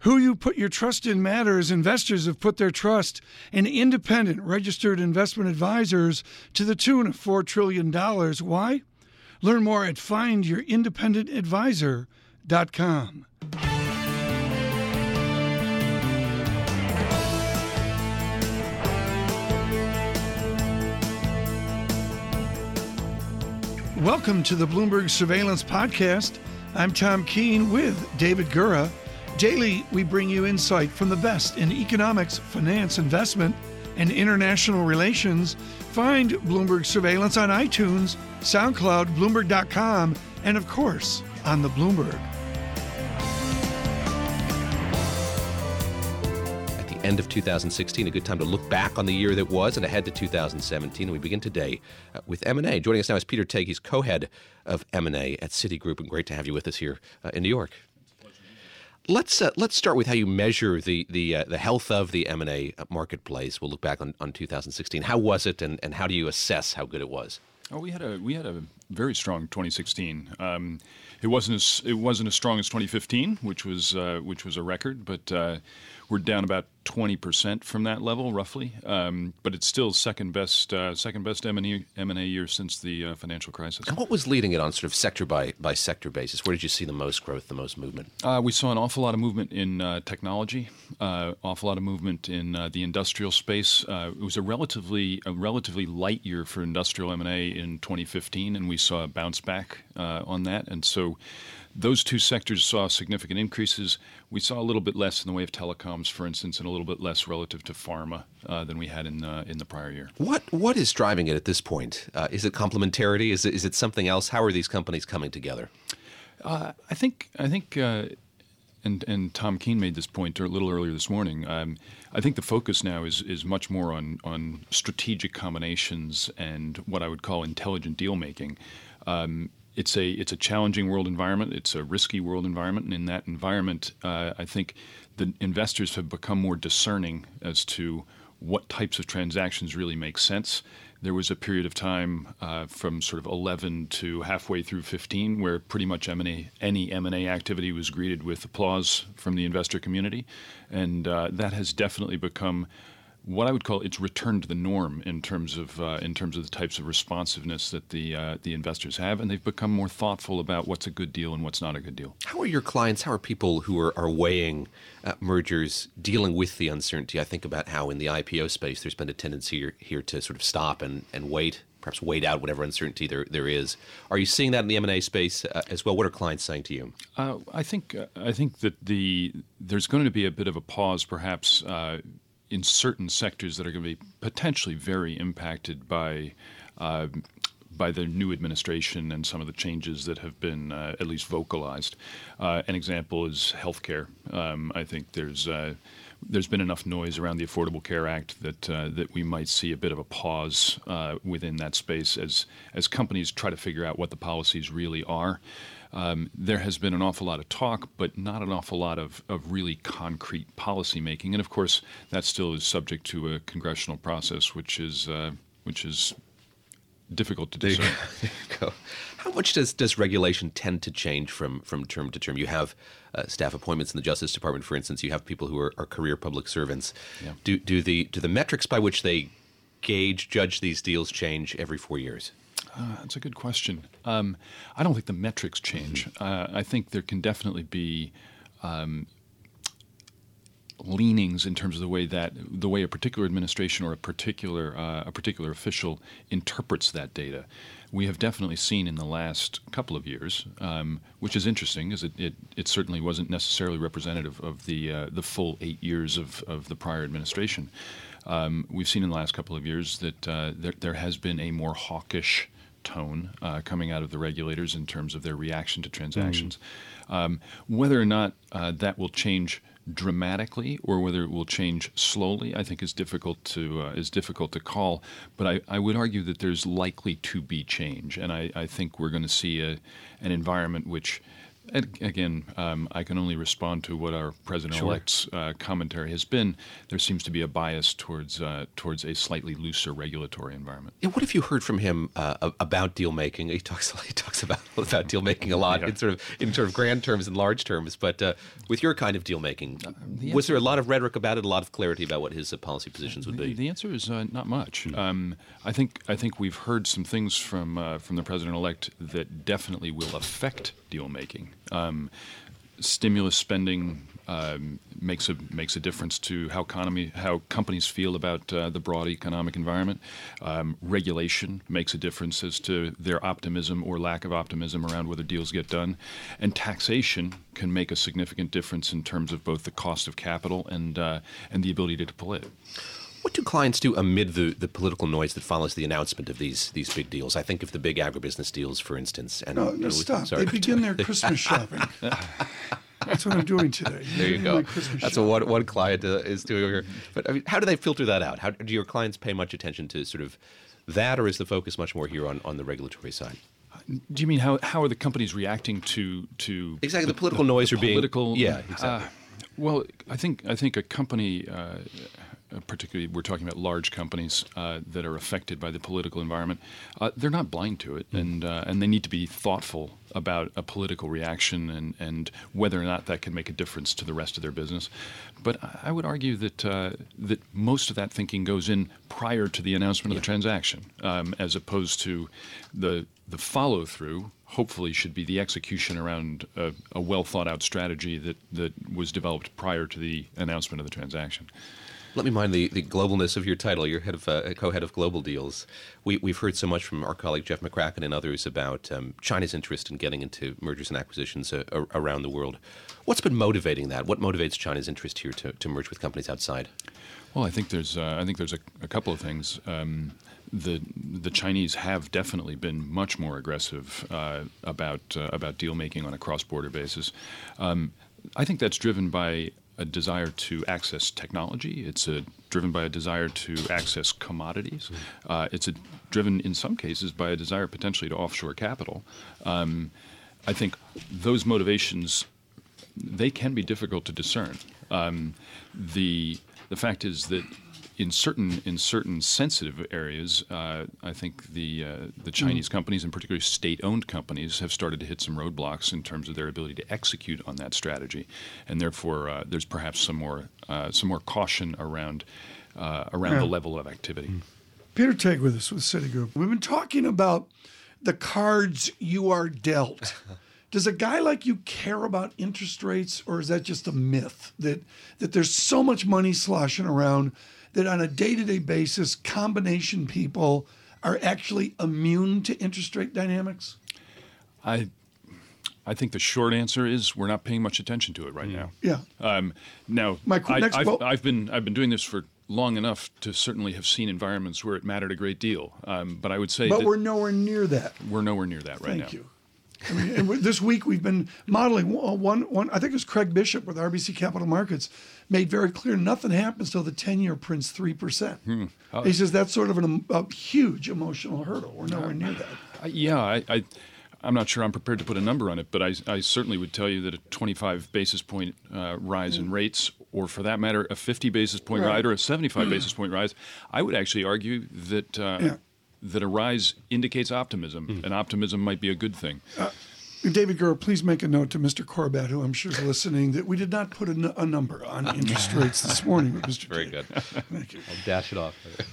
Who you put your trust in matters. Investors have put their trust in independent registered investment advisors to the tune of $4 trillion. Why? Learn more at findyourindependentadvisor.com. Welcome to the Bloomberg Surveillance Podcast. I'm Tom Keene with David Gura. Daily, we bring you insight from the best in economics, finance, investment, and international relations. Find Bloomberg Surveillance on iTunes, SoundCloud, Bloomberg.com, and of course, on the Bloomberg. At the end of 2016, a good time to look back on the year that was and ahead to 2017. And we begin today with M&A. Joining us now is Peter Tague. He's co-head of M&A at Citigroup, and great to have you with us here in New York. Let's start with how you measure the health of the M&A marketplace. We'll look back on 2016. How was it, and how do you assess how good it was? Oh, we had a very strong 2016. It wasn't as strong as 2015, which was a record, but we're down about 20% from that level, roughly. But it's still second best M&A year since the financial crisis. And what was leading it on sort of sector by sector basis? Where did you see the most growth, the most movement? We saw an awful lot of movement in technology, awful lot of movement in the industrial space. It was a relatively light year for industrial M&A in 2015, and we saw a bounce back on that. And so those two sectors saw significant increases. We saw a little bit less in the way of telecoms, for instance, and a little bit less relative to pharma than we had in the prior year. What is driving it at this point? Is it complementarity? Is it something else? How are these companies coming together? I think, and Tom Keene made this point a little earlier this morning. I think the focus now is much more on strategic combinations and what I would call intelligent deal making. It's a challenging world environment. It's a risky world environment, and in that environment, I think the investors have become more discerning as to what types of transactions really make sense. There was a period of time from sort of 11 to halfway through 15 where pretty much any M&A activity was greeted with applause from the investor community, and that has definitely become what I would call its return to the norm in terms of the types of responsiveness that the investors have, and they've become more thoughtful about what's a good deal and what's not a good deal. How are your clients? How are people who are weighing mergers dealing with the uncertainty? I think about how in the IPO space there's been a tendency here to sort of stop and wait, perhaps wait out whatever uncertainty there is. Are you seeing that in the M&A space as well? What are clients saying to you? I think that there's going to be a bit of a pause, perhaps. In certain sectors that are going to be potentially very impacted by the new administration and some of the changes that have been at least vocalized. An example is healthcare. I think there's been enough noise around the Affordable Care Act that we might see a bit of a pause within that space as companies try to figure out what the policies really are. There has been an awful lot of talk, but not an awful lot of really concrete policy making. And of course, that still is subject to a congressional process, which is difficult to discern. There you go. How much does regulation tend to change from term to term? You have staff appointments in the Justice Department, for instance. You have people who are career public servants. Yeah. Do the metrics by which they judge these deals change every 4 years? That's a good question. I don't think the metrics change. I think there can definitely be leanings in terms of the way a particular administration or a particular official interprets that data. We have definitely seen in the last couple of years, which is interesting, as it certainly wasn't necessarily representative of the full 8 years of the prior administration. We've seen in the last couple of years that there has been a more hawkish tone coming out of the regulators in terms of their reaction to transactions. Whether or not that will change dramatically or whether it will change slowly, I think is difficult to call. But I would argue that there's likely to be change, and I think we're going to see an environment which And again, I can only respond to what our president-elect's commentary has been. There seems to be a bias towards a slightly looser regulatory environment. Yeah, what have you heard from him about deal making? He talks about deal making a lot in sort of grand terms and large terms. But with your kind of deal making, was there a lot of rhetoric about it, a lot of clarity about what his policy positions would be? The answer is not much. I think we've heard some things from the president-elect that definitely will affect deal making. Stimulus spending makes a difference to how companies feel about the broad economic environment. Regulation makes a difference as to their optimism or lack of optimism around whether deals get done. And taxation can make a significant difference in terms of both the cost of capital and the ability to deploy it. What do clients do amid the political noise that follows the announcement of these big deals? I think of the big agribusiness deals, for instance. And, no, stop. Sorry. They begin their Christmas shopping. That's what I'm doing today. There you go. That's what one client is doing over here. But I mean, how do they filter that out? How do your clients pay much attention to sort of that, or is the focus much more here on the regulatory side? Do you mean how are the companies reacting to exactly the political noise or being political? Yeah, exactly. Well, I think a company. Particularly, we're talking about large companies that are affected by the political environment. They're not blind to it, and they need to be thoughtful about a political reaction and whether or not that can make a difference to the rest of their business. But I would argue that most of that thinking goes in prior to the announcement of the transaction, as opposed to the follow-through. Hopefully, should be the execution around a well thought out strategy that was developed prior to the announcement of the transaction. Let me mind the globalness of your title. You're co-head of global deals. We've heard so much from our colleague Jeff McCracken and others about China's interest in getting into mergers and acquisitions around the world. What's been motivating that? What motivates China's interest here to merge with companies outside? Well, I think there's a couple of things. The Chinese have definitely been much more aggressive about deal making on a cross-border basis. I think that's driven by a desire to access technology. It's driven by a desire to access commodities. It's driven in some cases by a desire potentially to offshore capital. I think those motivations, they can be difficult to discern. The fact is that in certain sensitive areas, I think the Chinese companies, and particularly state-owned companies, have started to hit some roadblocks in terms of their ability to execute on that strategy, and therefore there's perhaps some more caution around the level of activity. Peter Teg with us with Citigroup. We've been talking about the cards you are dealt. Does a guy like you care about interest rates, or is that just a myth that there's so much money sloshing around that on a day-to-day basis, combination people are actually immune to interest rate dynamics? I think the short answer is we're not paying much attention to it right now. Yeah. Now, I've been doing this for long enough to certainly have seen environments where it mattered a great deal. But I would say we're nowhere near that. We're nowhere near that right now. Thank you. I mean, and this week we've been modeling one. I think it was Craig Bishop with RBC Capital Markets made very clear nothing happens till the 10-year prints 3%. He says that's sort of a huge emotional hurdle. We're nowhere near that. I'm not sure I'm prepared to put a number on it, but I certainly would tell you that a 25 basis point rise in rates, or for that matter, a 50 basis point rise or a 75 basis point rise, I would actually argue that that a rise indicates optimism, and optimism might be a good thing. David Gura, please make a note to Mr. Corbett, who I'm sure is listening, that we did not put a number on interest rates this morning with Mr. Very good. Thank you. I'll dash it off.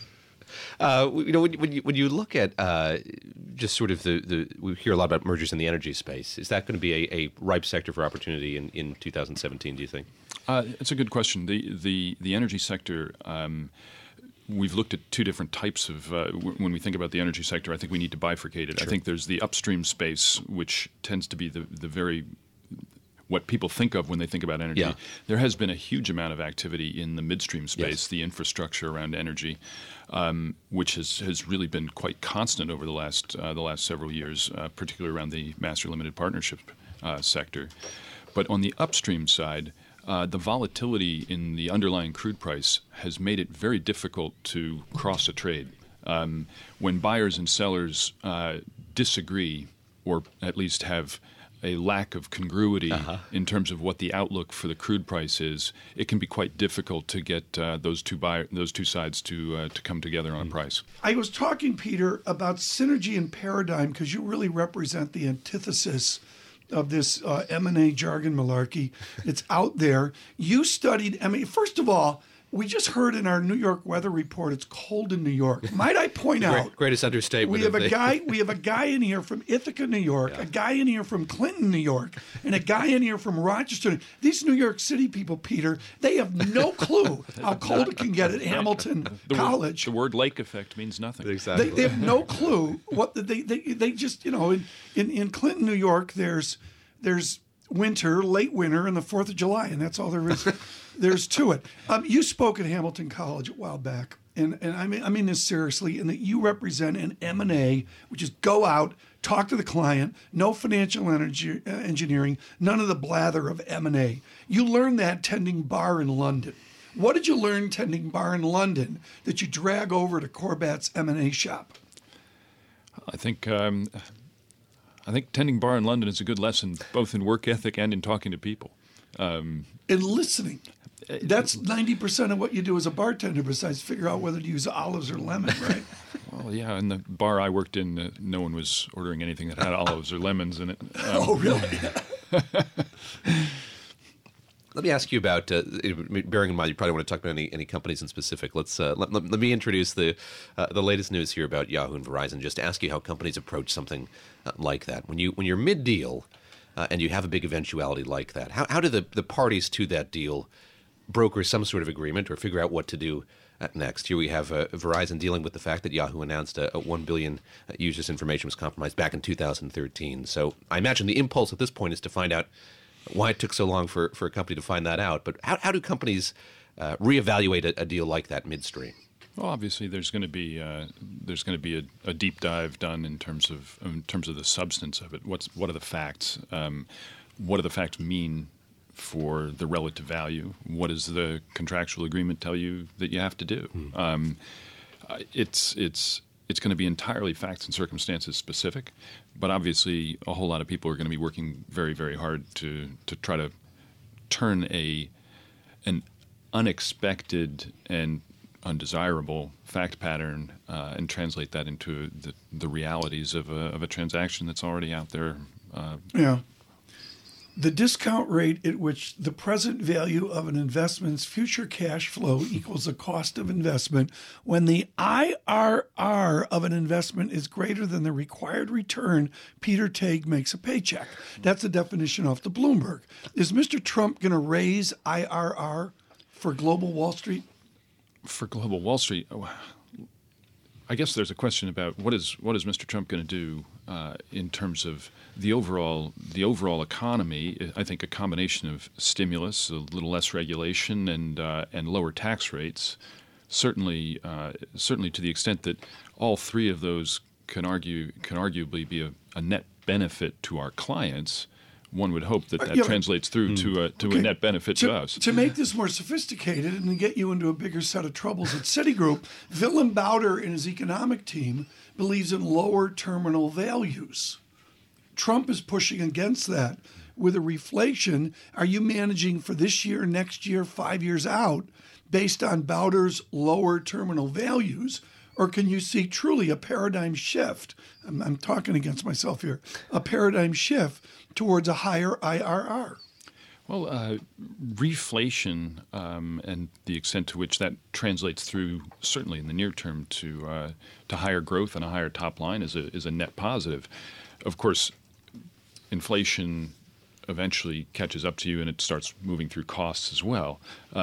When you look at just sort of we hear a lot about mergers in the energy space. Is that going to be a ripe sector for opportunity in 2017, do you think? It's a good question. The energy sector, we've looked at two different types of, when we think about the energy sector, I think we need to bifurcate it. Sure. I think there's the upstream space, which tends to be the very, what people think of when they think about energy. Yeah. There has been a huge amount of activity in the midstream space, the infrastructure around energy, which has really been quite constant over the last several years, particularly around the master limited partnership sector. But on the upstream side, the volatility in the underlying crude price has made it very difficult to cross a trade. When buyers and sellers disagree, or at least have a lack of congruity in terms of what the outlook for the crude price is, it can be quite difficult to get those two sides to come together on a price. I was talking, Peter, about synergy and paradigm because you really represent the antithesis of this M&A jargon malarkey. It's out there. You studied, first of all, we just heard in our New York weather report it's cold in New York. Might I point out? Greatest understatement. We have a guy in here from Ithaca, New York, a guy in here from Clinton, New York, and a guy in here from Rochester. These New York City people, Peter, they have no clue how cold it can get at Hamilton College. The word lake effect means nothing. Exactly. They have no clue what they just in Clinton, New York. There's winter, late winter, and the 4th of July, and that's all there is. There's to it. You spoke at Hamilton College a while back, and I mean this seriously, in that you represent an M&A, which is go out, talk to the client, no financial engineering, none of the blather of M&A. You learned that tending bar in London. What did you learn tending bar in London that you drag over to Corbat's M&A shop? I think tending bar in London is a good lesson, both in work ethic and in talking to people. And listening. That's 90% of what you do as a bartender besides figure out whether to use olives or lemon, right? Well, yeah, in the bar I worked in, no one was ordering anything that had olives or lemons in it. Oh, really? Let me ask you about, bearing in mind you probably want to talk about any companies in specific. Let me introduce the latest news here about Yahoo and Verizon. Just to ask you how companies approach something like that. When you're mid-deal and you have a big eventuality like that, how do the parties to that deal broker some sort of agreement or figure out what to do next? Here we have Verizon dealing with the fact that Yahoo announced a 1 billion users' information was compromised back in 2013. So I imagine the impulse at this point is to find out why it took so long for a company to find that out. But how do companies reevaluate a deal like that midstream? Well, obviously, there's going to be a deep dive done in terms of the substance of it. What are the facts? What do the facts mean for the relative value? What does the contractual agreement tell you that you have to do? It's going to be entirely facts and circumstances specific, but obviously a whole lot of people are going to be working very, very hard to try to turn an unexpected and undesirable fact pattern and translate that into the realities of a transaction that's already out there. Yeah. The discount rate at which the present value of an investment's future cash flow equals the cost of investment when the IRR of an investment is greater than the required return Peter Tague makes a paycheck. That's the definition off the Bloomberg. Is Mr. Trump going to raise IRR for Global Wall Street? For Global Wall Street, I guess there's a question about what is Mr. Trump going to do in terms of the overall economy. I think a combination of stimulus, a little less regulation, and lower tax rates, certainly to the extent that all three of those can arguably be a net benefit to our clients. One would hope that translates through to a net benefit to us. To make this more sophisticated and to get you into a bigger set of troubles at Citigroup, Willem Bouter and his economic team believes in lower terminal values. Trump is pushing against that. With a reflation, are you managing for this year, next year, 5 years out, based on Bouter's lower terminal values? Or can you see truly a paradigm shift? I'm talking against myself here. A paradigm shift towards a higher IRR. Well, reflation and the extent to which that translates through, certainly in the near term, to higher growth and a higher top line is a net positive. Of course, inflation eventually catches up to you and it starts moving through costs as well.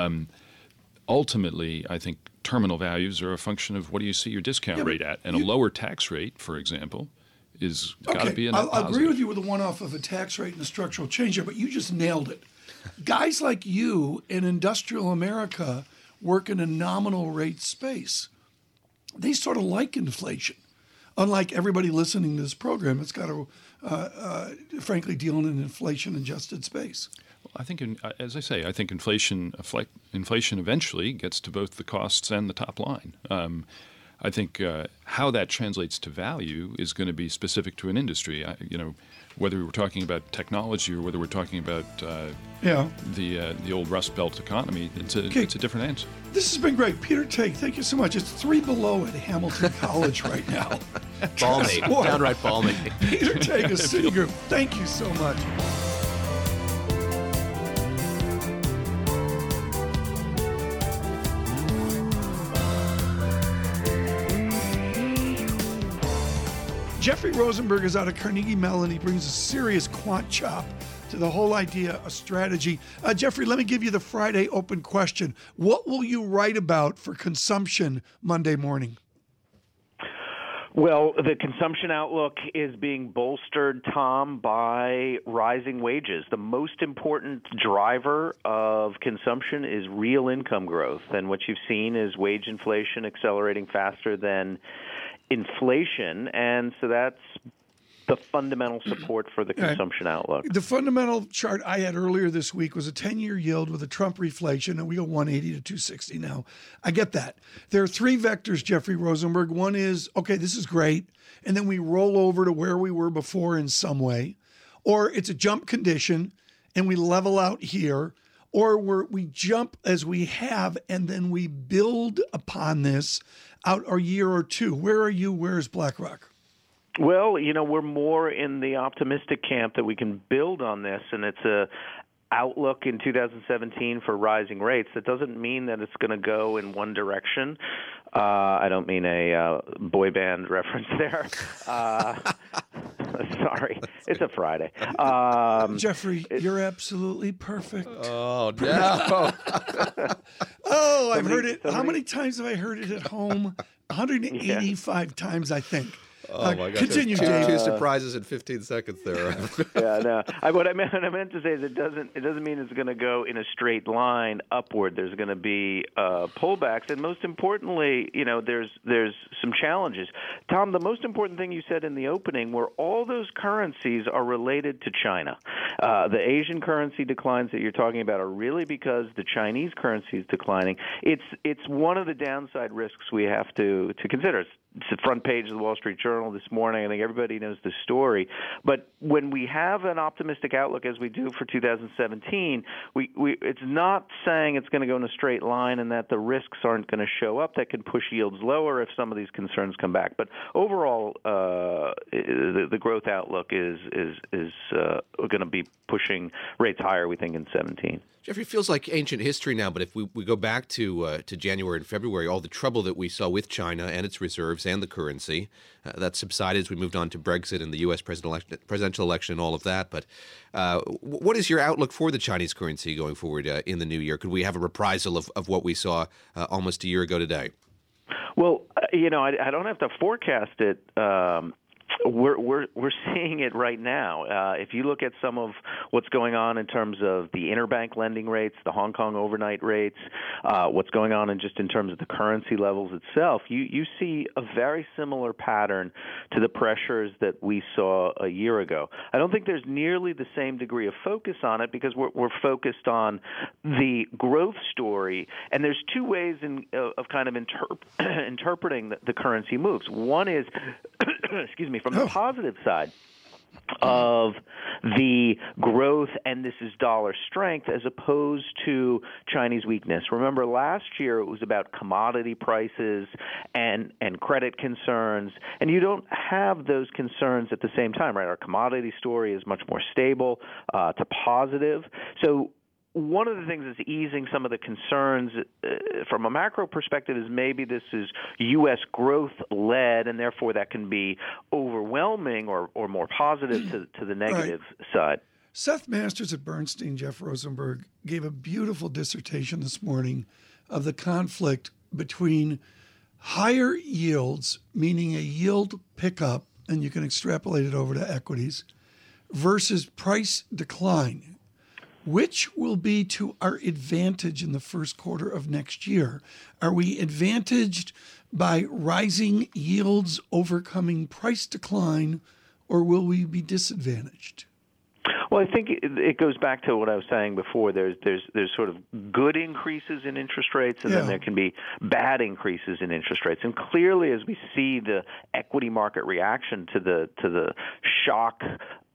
Ultimately, I think terminal values are a function of what do you see your discount rate at, and a lower tax rate, for example, is got to be a net positive. I'll agree with you with the one-off of a tax rate and a structural change here, but you just nailed it. Guys like you in industrial America work in a nominal rate space. They sort of like inflation. Unlike everybody listening to this program, it's got to, frankly, deal in an inflation-adjusted space. Well, I think, as I say, I think inflation eventually gets to both the costs and the top line. I think how that translates to value is going to be specific to an industry. whether we were talking about technology or whether we're talking about the old Rust Belt economy, it's a different answer. This has been great. Peter Tague, thank you so much. It's 3 below at Hamilton College right now. Balmy, downright balmy. Peter Tague of Citigroup, thank you so much. Jeffrey Rosenberg is out of Carnegie Mellon. He brings a serious quant chop to the whole idea of strategy. Jeffrey, let me give you the Friday open question. What will you write about for consumption Monday morning? Well, the consumption outlook is being bolstered, Tom, by rising wages. The most important driver of consumption is real income growth. And what you've seen is wage inflation accelerating faster than inflation. And so that's the fundamental support for the consumption outlook. The fundamental chart I had earlier this week was a 10-year yield with a Trump reflation, and we go 180 to 260 now. I get that. There are 3 vectors, Jeffrey Rosenberg. One is, okay, this is great, and then we roll over to where we were before in some way. Or it's a jump condition, and we level out here. Or we jump as we have, and then we build upon this out a year or two. Where are you? Where is BlackRock? Well, we're more in the optimistic camp that we can build on this, and it's a outlook in 2017 for rising rates. That doesn't mean that it's going to go in one direction. I don't mean a boy band reference there. Sorry, it's a Friday. Jeffrey, you're absolutely perfect. Oh, no. I've heard it. How many times have I heard it at home? 185 times, I think. Oh my gosh! Continue, Dave. Dave. 2 surprises in 15 seconds there. Yeah, no. What I meant to say is it doesn't mean it's going to go in a straight line upward. There's going to be pullbacks, and most importantly, there's some challenges. Tom, the most important thing you said in the opening were all those currencies are related to China. The Asian currency declines that you're talking about are really because the Chinese currency is declining. It's one of the downside risks we have to consider. It's the front page of the Wall Street Journal this morning. I think everybody knows the story. But when we have an optimistic outlook, as we do for 2017, it's not saying it's going to go in a straight line and that the risks aren't going to show up. That can push yields lower if some of these concerns come back. But overall, the growth outlook is going to be pushing rates higher, we think, in 17. Jeffrey, feels like ancient history now, but if we go back to January and February, all the trouble that we saw with China and its reserves and the currency, that subsided as we moved on to Brexit and the U.S. presidential election and all of that. But what is your outlook for the Chinese currency going forward in the new year? Could we have a reprisal of what we saw almost a year ago today? Well, I don't have to forecast it. We're seeing it right now. If you look at some of what's going on in terms of the interbank lending rates, the Hong Kong overnight rates, what's going on in terms of the currency levels itself, you see a very similar pattern to the pressures that we saw a year ago. I don't think there's nearly the same degree of focus on it because we're focused on the growth story, and there's 2 ways of kind of interpreting the currency moves. One is, excuse me, from the positive side of the growth, and this is dollar strength as opposed to Chinese weakness. Remember, last year it was about commodity prices and credit concerns, and you don't have those concerns at the same time, right? Our commodity story is much more stable to positive. So one of the things that's easing some of the concerns from a macro perspective is maybe this is U.S. growth-led, and therefore that can be overwhelming or more positive to the negative side. Seth Masters at Bernstein, Jeff Rosenberg, gave a beautiful dissertation this morning of the conflict between higher yields, meaning a yield pickup, and you can extrapolate it over to equities, versus price decline. Which will be to our advantage in the first quarter of next year? Are we advantaged by rising yields overcoming price decline, or will we be disadvantaged? Well, I think it goes back to what I was saying before. There's sort of good increases in interest rates, and then there can be bad increases in interest rates. And clearly, as we see the equity market reaction to the shock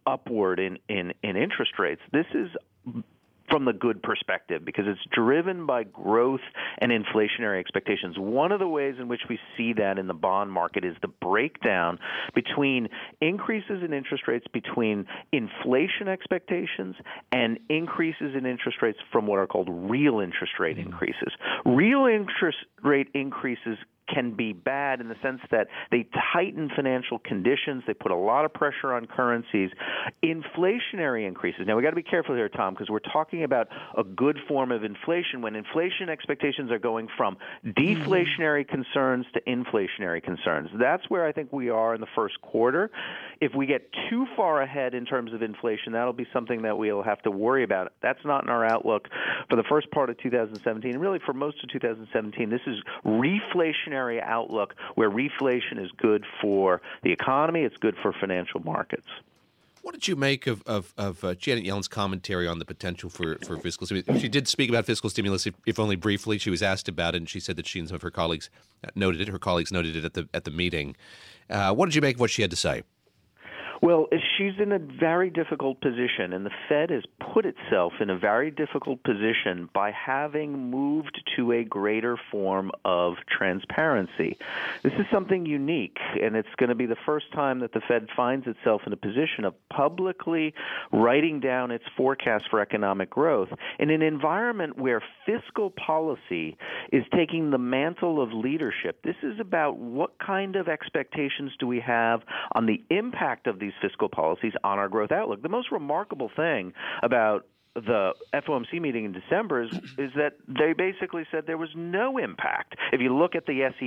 upward in interest rates, this is from the good perspective because it's driven by growth and inflationary expectations. One of the ways in which we see that in the bond market is the breakdown between increases in interest rates between inflation expectations and increases in interest rates from what are called real interest rate increases. Real interest rate increases can be bad in the sense that they tighten financial conditions. They put a lot of pressure on currencies. Inflationary increases. Now, we got to be careful here, Tom, because we're talking about a good form of inflation when inflation expectations are going from deflationary concerns to inflationary concerns. That's where I think we are in the first quarter. If we get too far ahead in terms of inflation, that'll be something that we'll have to worry about. That's not in our outlook for the first part of 2017, and really for most of 2017. This is reflationary outlook where reflation is good for the economy, it's good for financial markets. What did you make of Janet Yellen's commentary on the potential for fiscal stimulus? She did speak about fiscal stimulus, if only briefly. She was asked about it, and she said that she and some of her colleagues noted it. Her colleagues noted it at the meeting. What did you make of what she had to say? Well, she's in a very difficult position, and the Fed has put itself in a very difficult position by having moved to a greater form of transparency. This is something unique, and it's going to be the first time that the Fed finds itself in a position of publicly writing down its forecast for economic growth in an environment where fiscal policy is taking the mantle of leadership. This is about what kind of expectations do we have on the impact of these fiscal policies on our growth outlook. The most remarkable thing about the FOMC meeting in December is that they basically said there was no impact. If you look at the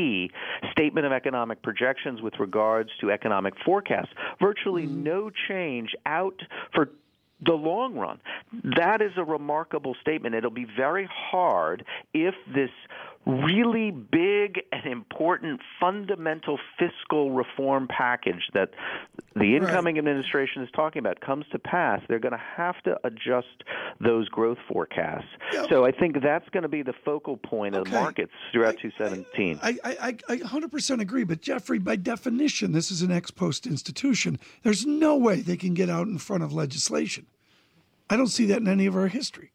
SEP statement of economic projections with regards to economic forecasts, virtually no change out for the long run. That is a remarkable statement. It'll be very hard if this really big and important fundamental fiscal reform package that the incoming administration is talking about comes to pass. They're going to have to adjust those growth forecasts. Yep. So I think that's going to be the focal point of the markets throughout 2017. I 100% agree, but Jeffrey, by definition, this is an ex post institution. There's no way they can get out in front of legislation. I don't see that in any of our history.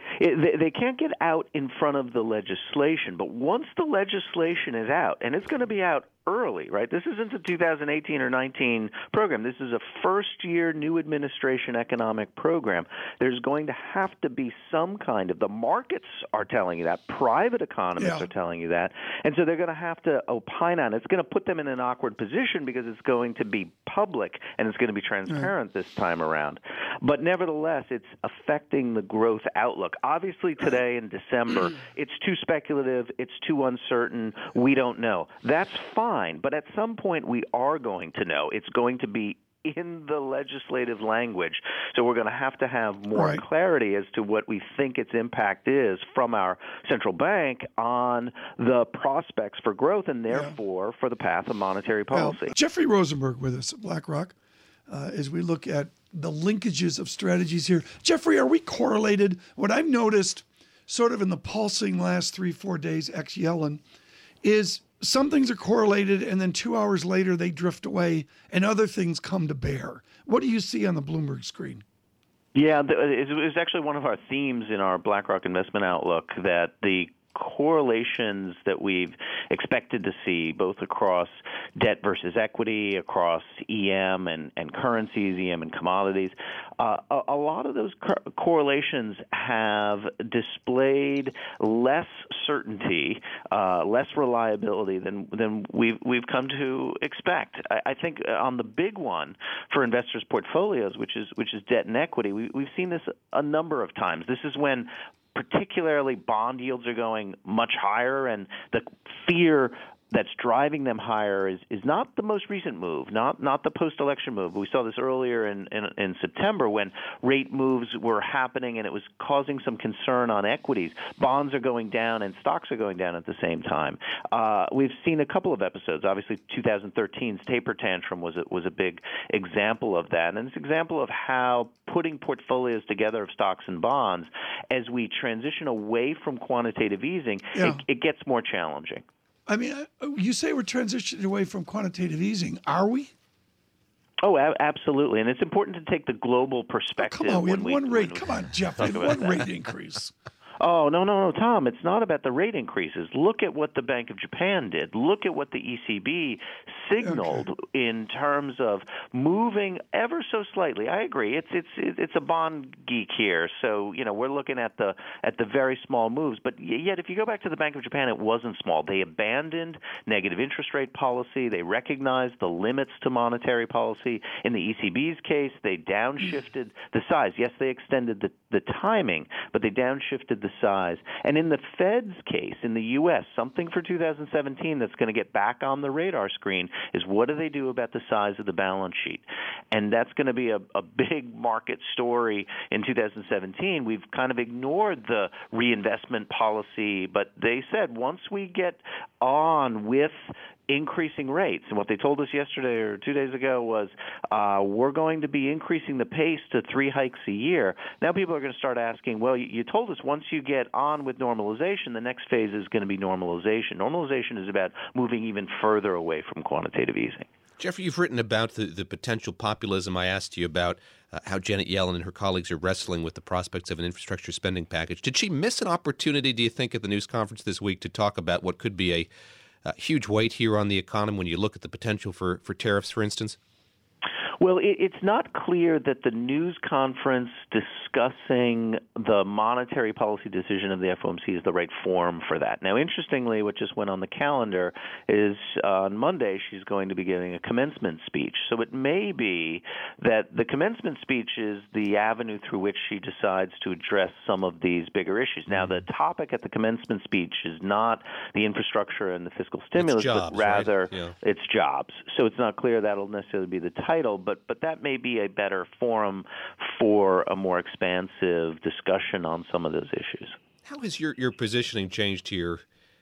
They can't get out in front of the legislation, but once the legislation is out, and it's going to be out early, right? This isn't a 2018 or 19 program. This is a first-year new administration economic program. There's going to have to be some kind of, the markets are telling you that, private economists are telling you that, and so they're going to have to opine on it. It's going to put them in an awkward position because it's going to be public and it's going to be transparent this time around. But nevertheless, it's affecting the growth outlook. Obviously, today in December, it's too speculative, it's too uncertain, we don't know. That's fine. But at some point, we are going to know. It's going to be in the legislative language. So we're going to have more clarity as to what we think its impact is from our central bank on the prospects for growth and therefore for the path of monetary policy. Well, Jeffrey Rosenberg with us at BlackRock as we look at the linkages of strategies here. Jeffrey, are we correlated? What I've noticed sort of in the pulsing last 3-4 days ex-Yellen is some things are correlated, and then 2 hours later they drift away, and other things come to bear. What do you see on the Bloomberg screen? Yeah, it was actually one of our themes in our BlackRock Investment Outlook that the correlations that we've expected to see both across debt versus equity, across EM and currencies, EM and commodities, a lot of those correlations have displayed less certainty, less reliability than we've come to expect. I think on the big one for investors' portfolios, which is debt and equity, we've seen this a number of times. This is when particularly bond yields are going much higher, and the fear that's driving them higher is not the most recent move, not the post-election move. We saw this earlier in September when rate moves were happening and it was causing some concern on equities. Bonds are going down and stocks are going down at the same time. We've seen a couple of episodes. Obviously, 2013's taper tantrum was a big example of that, and it's an example of how putting portfolios together of stocks and bonds, as we transition away from quantitative easing, it gets more challenging. I mean, you say we're transitioning away from quantitative easing. Are we? Oh, absolutely, and it's important to take the global perspective. Come on, we had one rate. Come on, Jeff, we had one rate increase. Oh, no, Tom. It's not about the rate increases. Look at what the Bank of Japan did. Look at what the ECB signaled in terms of moving ever so slightly. I agree. It's a bond geek here, so we're looking at the very small moves. But yet, if you go back to the Bank of Japan, it wasn't small. They abandoned negative interest rate policy. They recognized the limits to monetary policy. In the ECB's case, they downshifted the size. Yes, they extended the timing, but they downshifted the size. And in the Fed's case, in the U.S., something for 2017 that's going to get back on the radar screen is what do they do about the size of the balance sheet? And that's going to be a big market story in 2017. We've kind of ignored the reinvestment policy, but they said once we get on with increasing rates. And what they told us yesterday or 2 days ago was we're going to be increasing the pace to 3 hikes a year. Now people are going to start asking, well, you told us once you get on with normalization, the next phase is going to be normalization. Normalization is about moving even further away from quantitative easing. Jeffrey, you've written about the potential populism. I asked you about how Janet Yellen and her colleagues are wrestling with the prospects of an infrastructure spending package. Did she miss an opportunity, do you think, at the news conference this week to talk about what could be a huge weight here on the economy when you look at the potential for tariffs, for instance? Well, it's not clear that the news conference discussing the monetary policy decision of the FOMC is the right forum for that. Now, interestingly, what just went on the calendar is on Monday she's going to be giving a commencement speech. So it may be that the commencement speech is the avenue through which she decides to address some of these bigger issues. Now, the topic at the commencement speech is not the infrastructure and the fiscal stimulus, jobs, but rather right? Yeah. It's jobs. So it's not clear that'll necessarily be the title, but that may be a better forum for a more expansive discussion on some of those issues. How has your positioning changed here,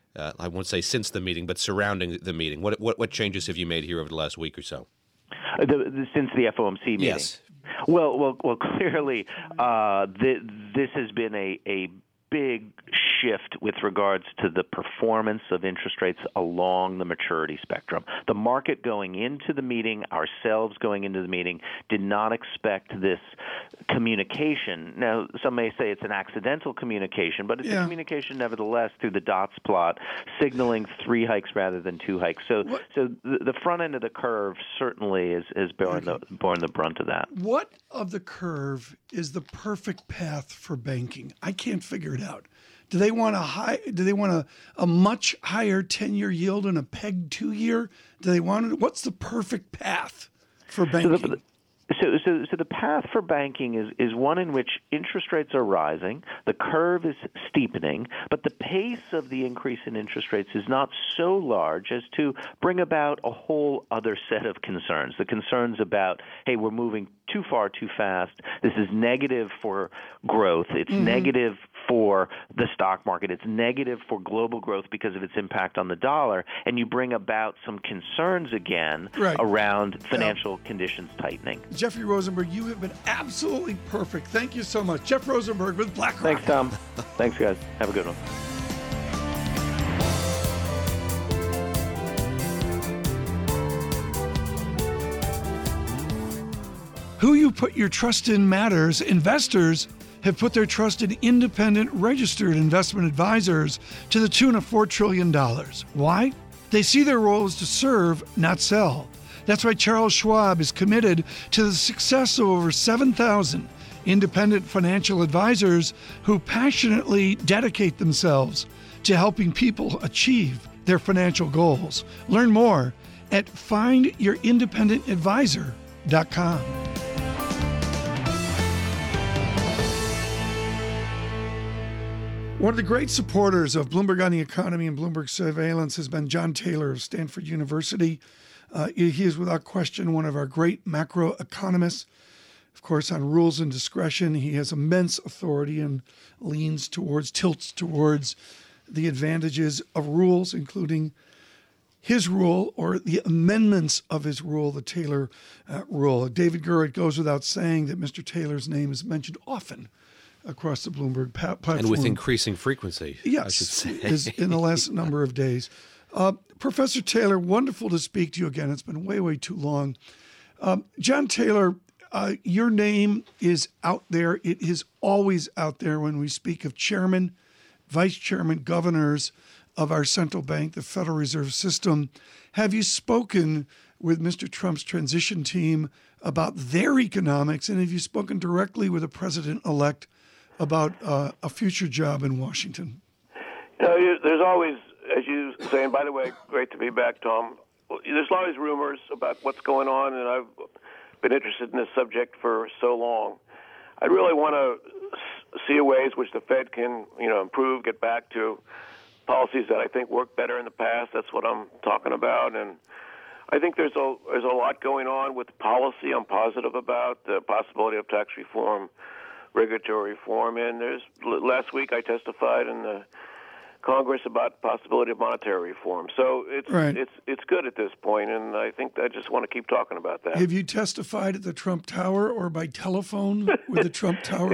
I won't say since the meeting, but surrounding the meeting? What changes have you made here over the last week or so? Since the FOMC meeting? Yes. Well, clearly this has been a big shift with regards to the performance of interest rates along the maturity spectrum. The market going into the meeting, ourselves going into the meeting, did not expect this communication. Now, some may say it's an accidental communication, but it's a communication nevertheless through the dots plot, signaling 3 hikes rather than 2 hikes. So the front end of the curve certainly is borne the brunt of that. What of the curve is the perfect path for banking? I can't figure it out. Do they want a much higher 10-year yield and a pegged 2-year? What's the perfect path for banking? So the path for banking is one in which interest rates are rising, the curve is steepening, but the pace of the increase in interest rates is not so large as to bring about a whole other set of concerns. The concerns about, hey, we're moving too far too fast. This is negative for growth. It's negative for the stock market. It's negative for global growth because of its impact on the dollar. And you bring about some concerns again around financial conditions tightening. Jeffrey Rosenberg, you have been absolutely perfect. Thank you so much. Jeff Rosenberg with BlackRock. Thanks, Tom. Thanks, guys. Have a good one. Who you put your trust in matters. Investors have put their trust in independent registered investment advisors to the tune of $4 trillion. Why? They see their role as to serve, not sell. That's why Charles Schwab is committed to the success of over 7,000 independent financial advisors who passionately dedicate themselves to helping people achieve their financial goals. Learn more at findyourindependengadvisor.com. One of the great supporters of Bloomberg on the Economy and Bloomberg Surveillance has been John Taylor of Stanford University. He is without question one of our great macroeconomists. Of course, on rules and discretion, he has immense authority and tilts towards the advantages of rules, including his rule or the amendments of his rule, the Taylor rule. David Gura, it goes without saying that Mr. Taylor's name is mentioned often across the Bloomberg platform. And with increasing frequency, yes, I should say. Is in the last number of days. Professor Taylor, wonderful to speak to you again. It's been way, way too long. John Taylor, your name is out there. It is always out there when we speak of chairman, vice chairman, governors of our central bank, the Federal Reserve System. Have you spoken with Mr. Trump's transition team about their economics, and have you spoken directly with the president-elect about a future job in Washington? There's always, as you say, and by the way, great to be back, Tom. There's always rumors about what's going on, and I've been interested in this subject for so long. I really want to see ways which the Fed can, improve, get back to policies that I think worked better in the past. That's what I'm talking about, and I think there's a lot going on with policy. I'm positive about the possibility of tax reform, regulatory reform, and last week I testified in the Congress about the possibility of monetary reform. So it's good at this point, and I think I just want to keep talking about that. Have you testified at the Trump Tower or by telephone with the Trump Tower?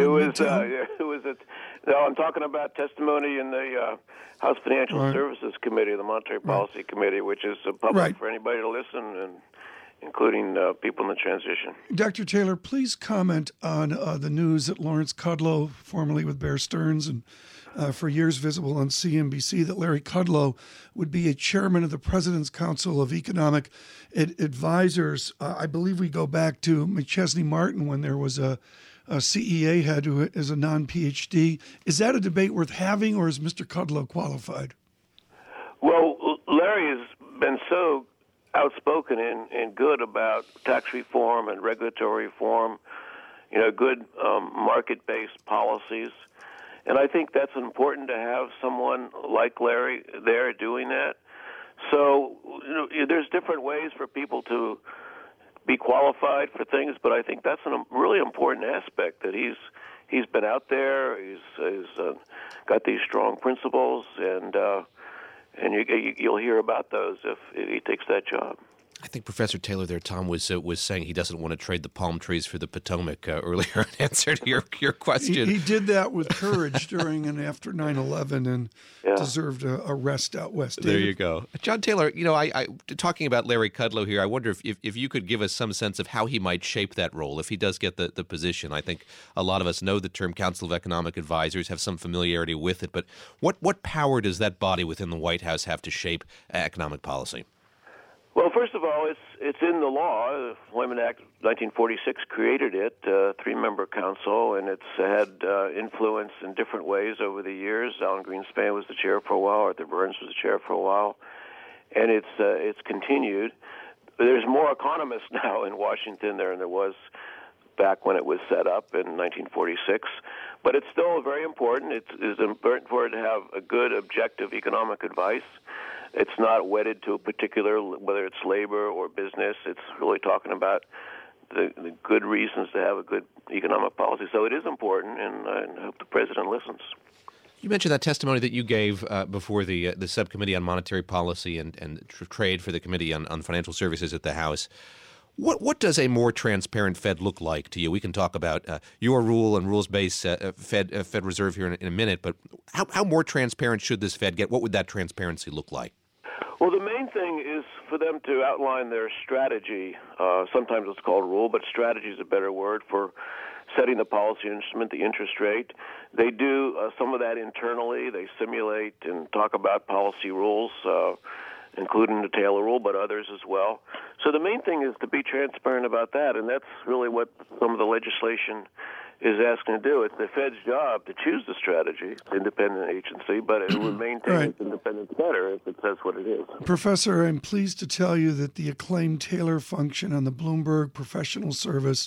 I'm talking about testimony in the House Financial Services Committee, the Monetary Policy Committee, which is public for anybody to listen, and including people in the transition. Dr. Taylor, please comment on the news that Lawrence Kudlow, formerly with Bear Stearns and for years visible on CNBC, that Larry Kudlow would be a chairman of the President's Council of Economic Advisors. I believe we go back to McChesney Martin when there was a CEA head who is a non-PhD. Is that a debate worth having, or is Mr. Kudlow qualified? Well, Larry has been so outspoken and good about tax reform and regulatory reform, good market-based policies. And I think that's important to have someone like Larry there doing that. So, there's different ways for people to be qualified for things, but I think that's a really important aspect, that he's been out there, he's got these strong principles, and you'll hear about those if he takes that job. I think Professor Taylor there, Tom, was saying he doesn't want to trade the palm trees for the Potomac earlier in answer to your question. He did that with courage during and after 9/11 and deserved a rest out west. There you go. John Taylor, I talking about Larry Kudlow here, I wonder if you could give us some sense of how he might shape that role if he does get the position. I think a lot of us know the term Council of Economic Advisors, have some familiarity with it, but what power does that body within the White House have to shape economic policy? Well, first of all, it's in the law. The Employment Act of 1946 created it, three-member council, and it's had influence in different ways over the years. Alan Greenspan was the chair for a while. Arthur Burns was the chair for a while, and it's continued. There's more economists now in Washington than there was back when it was set up in 1946, but it's still very important. It's important for it to have a good, objective economic advice. It's not wedded to a particular, whether it's labor or business. It's really talking about the good reasons to have a good economic policy. So it is important, and I hope the president listens. You mentioned that testimony that you gave before the subcommittee on monetary policy and trade for the committee on financial services at the House. What does a more transparent Fed look like to you? We can talk about your rule and rules-based Fed Reserve here in a minute, but how more transparent should this Fed get? What would that transparency look like? Well, the main thing is for them to outline their strategy. Sometimes it's called rule, but strategy is a better word for setting the policy instrument, the interest rate. They do some of that internally. They simulate and talk about policy rules, including the Taylor rule, but others as well. So the main thing is to be transparent about that, and that's really what some of the legislation is asking to do. It's the Fed's job to choose the strategy. It's an independent agency, but it would maintain its independence better if it says what it is. Professor, I'm pleased to tell you that the acclaimed Taylor function on the Bloomberg Professional Service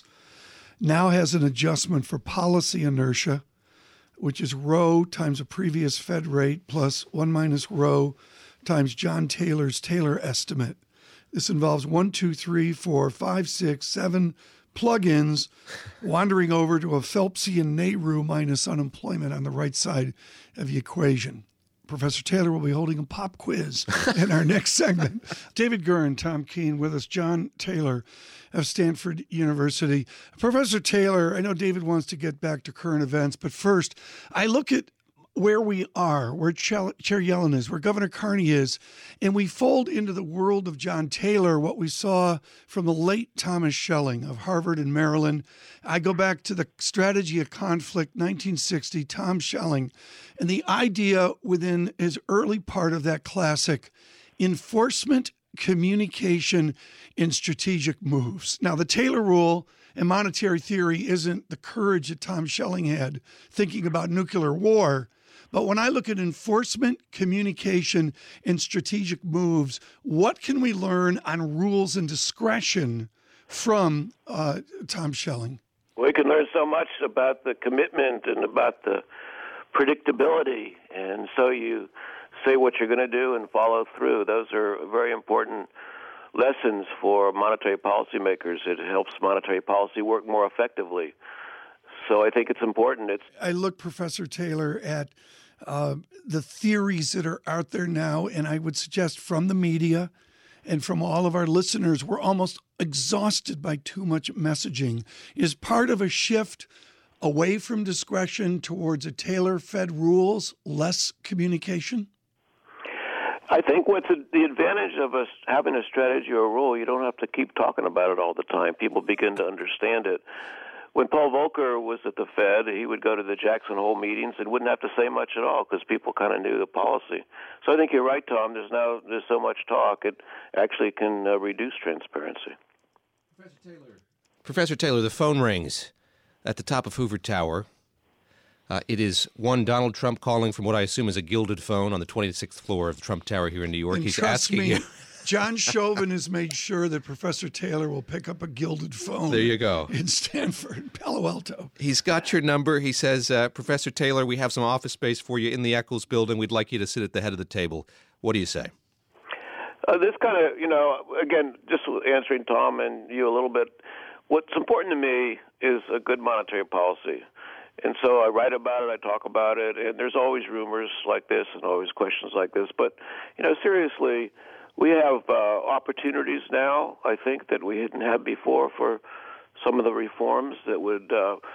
now has an adjustment for policy inertia, which is rho times a previous Fed rate plus 1 minus rho times John Taylor's Taylor estimate. This involves 1, 2, 3, 4, 5, 6, 7 plugins wandering over to a Phelpsian Nehru minus unemployment on the right side of the equation. Professor Taylor will be holding a pop quiz in our next segment. David Gura and Tom Keene with us. John Taylor of Stanford University. Professor Taylor, I know David wants to get back to current events, but first, I look at where we are, where Chair Yellen is, where Governor Carney is, and we fold into the world of John Taylor what we saw from the late Thomas Schelling of Harvard and Maryland. I go back to the Strategy of Conflict, 1960, Tom Schelling, and the idea within his early part of that classic, enforcement, communication, and strategic moves. Now, the Taylor Rule and monetary theory isn't the courage that Tom Schelling had thinking about nuclear war. But when I look at enforcement, communication, and strategic moves, what can we learn on rules and discretion from Tom Schelling? We can learn so much about the commitment and about the predictability. And so you say what you're going to do and follow through. Those are very important lessons for monetary policymakers. It helps monetary policy work more effectively. So I think it's important. I look, Professor Taylor, at the theories that are out there now, and I would suggest from the media and from all of our listeners, we're almost exhausted by too much messaging. Is part of a shift away from discretion towards a Taylor-fed rules, less communication? I think what's the advantage of us having a strategy or a rule, you don't have to keep talking about it all the time. People begin to understand it. When Paul Volcker was at the Fed, he would go to the Jackson Hole meetings and wouldn't have to say much at all because people kind of knew the policy. So I think you're right, Tom. There's so much talk, it actually can reduce transparency. Professor Taylor, the phone rings at the top of Hoover Tower. It is one Donald Trump calling from what I assume is a gilded phone on the 26th floor of the Trump Tower here in New York. And he's trust asking me, you. John Chauvin has made sure that Professor Taylor will pick up a gilded phone. There you go. In Stanford, Palo Alto. He's got your number. He says, Professor Taylor, we have some office space for you in the Eccles building. We'd like you to sit at the head of the table. What do you say? This kind of, again, just answering Tom and you a little bit, what's important to me is a good monetary policy. And so I write about it, I talk about it, and there's always rumors like this and always questions like this. But, seriously, we have opportunities now, I think, that we didn't have before for some of the reforms that would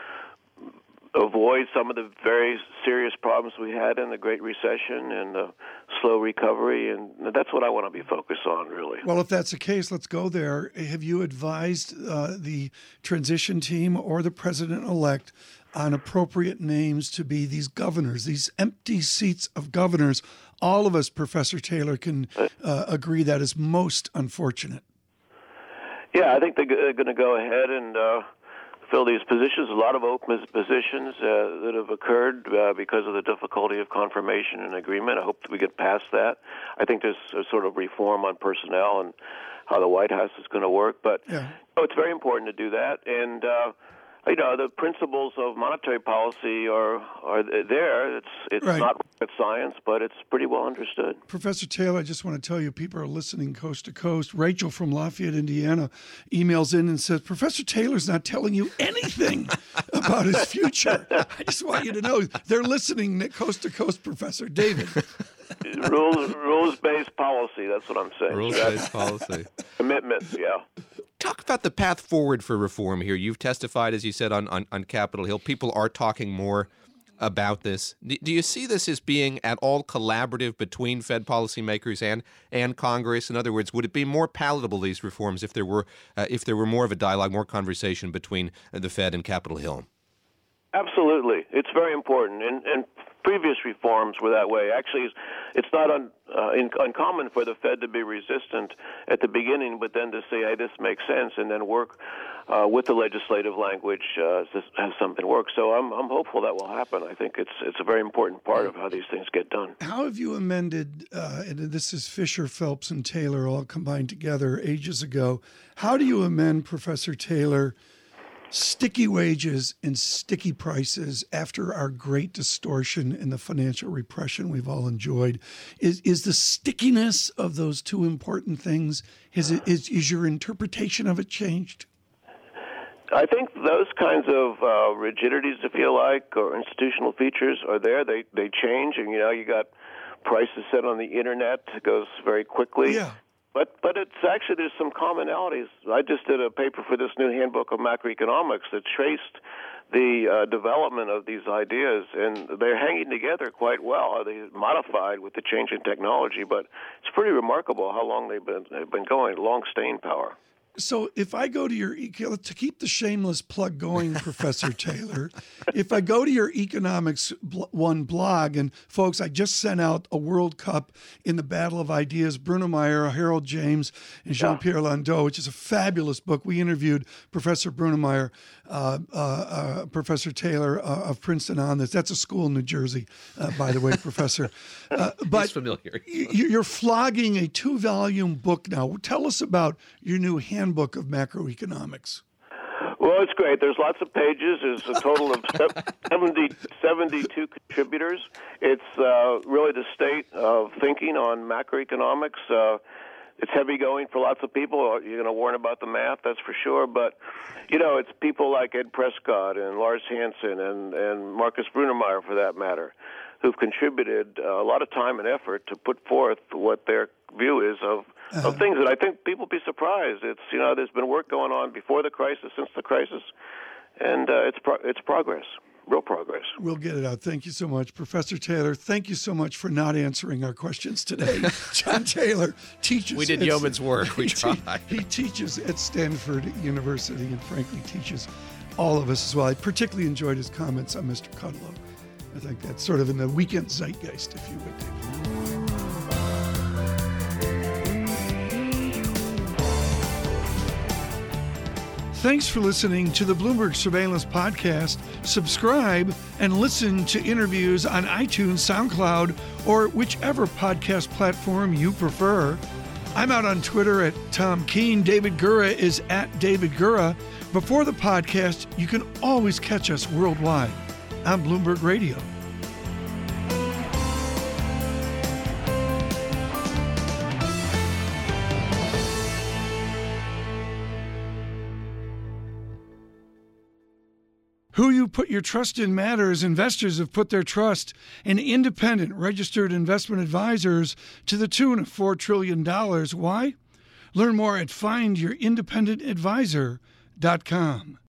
avoid some of the very serious problems we had in the Great Recession and the slow recovery, and that's what I want to be focused on, really. Well, if that's the case, let's go there. Have you advised the transition team or the president-elect on appropriate names to be these governors, these empty seats of governors? All of us, Professor Taylor, can agree that is most unfortunate. Yeah, I think they're going to go ahead and fill these positions. A lot of open positions that have occurred because of the difficulty of confirmation and agreement. I hope that we get past that. I think there's a sort of reform on personnel and how the White House is going to work. But it's very important to do that. And the principles of monetary policy are there. It's right. Not rocket science, but it's pretty well understood. Professor Taylor, I just want to tell you, people are listening coast to coast. Rachel from Lafayette, Indiana, emails in and says, Professor Taylor's not telling you anything about his future. I just want you to know they're listening coast to coast, Professor David. Rules-based policy, that's what I'm saying. Rules-based policy. Commitment, yeah. Talk about the path forward for reform here. You've testified, as you said, on Capitol Hill. People are talking more about this. Do you see this as being at all collaborative between Fed policymakers and Congress? In other words, would it be more palatable, these reforms, if there were more of a dialogue, more conversation between the Fed and Capitol Hill? Absolutely. It's very important. And previous reforms were that way. Actually, it's not uncommon for the Fed to be resistant at the beginning, but then to say, hey, this makes sense, and then work with the legislative language to have something work. So I'm hopeful that will happen. I think it's a very important part of how these things get done. How have you amended, and this is Fisher, Phelps, and Taylor all combined together ages ago, how do you amend, Professor Taylor, sticky wages and sticky prices after our great distortion and the financial repression we've all enjoyed? Is the stickiness of those two important things, is your interpretation of it changed? I think those kinds of rigidities, if you like, or institutional features are there. They change, and you got prices set on the internet. It goes very quickly. Yeah. But it's actually, there's some commonalities. I just did a paper for this new handbook of macroeconomics that traced the development of these ideas, and they're hanging together quite well. They're modified with the change in technology, but it's pretty remarkable how long they've been going, long staying power. So if I go to your, to keep the shameless plug going, Professor Taylor, if I go to your Economics One blog, and folks, I just sent out a World Cup in the Battle of Ideas, Bruno Meyer, Harold James, and Jean-Pierre Landau, which is a fabulous book. We interviewed Professor Bruno Meyer, Professor Taylor of Princeton on this. That's a school in New Jersey, by the way, Professor. But He's familiar. You're flogging a 2-volume book now. Tell us about your new handbook of macroeconomics. Well, it's great. There's lots of pages. There's a total of 72 contributors. It's really the state of thinking on macroeconomics. It's heavy going for lots of people. You're going to warn about the math, that's for sure. But, it's people like Ed Prescott and Lars Hansen and Marcus Brunemeyer, for that matter, who've contributed a lot of time and effort to put forth what their view is of things that I think people be surprised. It's there's been work going on before the crisis, since the crisis, and it's progress, real progress. We'll get it out. Thank you so much, Professor Taylor. Thank you so much for not answering our questions today. John Taylor teaches. We did yeoman's work. We tried. He teaches at Stanford University, and frankly teaches all of us as well. I particularly enjoyed his comments on Mr. Kudlow. I think that's sort of in the weekend zeitgeist, if you would. Thanks for listening to the Bloomberg Surveillance Podcast. Subscribe and listen to interviews on iTunes, SoundCloud, or whichever podcast platform you prefer. I'm out on Twitter at Tom Keene. David Gura is at David Gura. Before the podcast, you can always catch us worldwide on Bloomberg Radio. Who you put your trust in matters. Investors have put their trust in independent registered investment advisors to the tune of $4 trillion. Why? Learn more at findyourindependengadvisor.com.